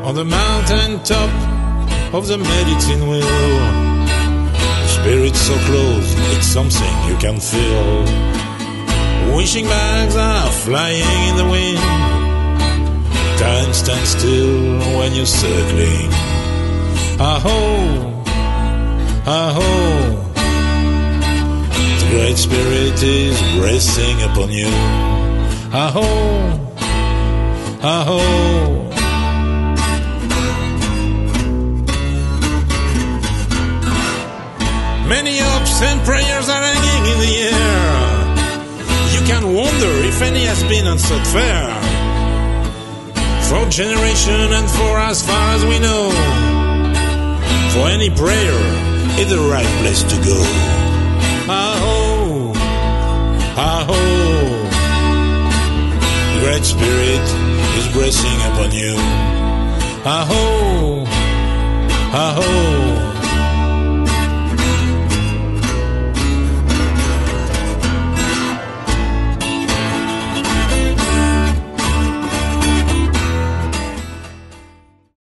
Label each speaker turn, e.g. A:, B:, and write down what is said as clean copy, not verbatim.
A: on the mountain top of the medicine wheel. Spirit so close, it's something you can feel. Wishing bags are flying in the wind. Time stands still when you're circling. Aho, aho. The great spirit is resting upon you. Aho, aho. Many hopes and prayers are hanging in the air. You can wonder if any has been answered fair. For generation and for as far as we know, for any prayer is the right place to go. Aho, aho. The great spirit is blessing upon you. Aho, aho.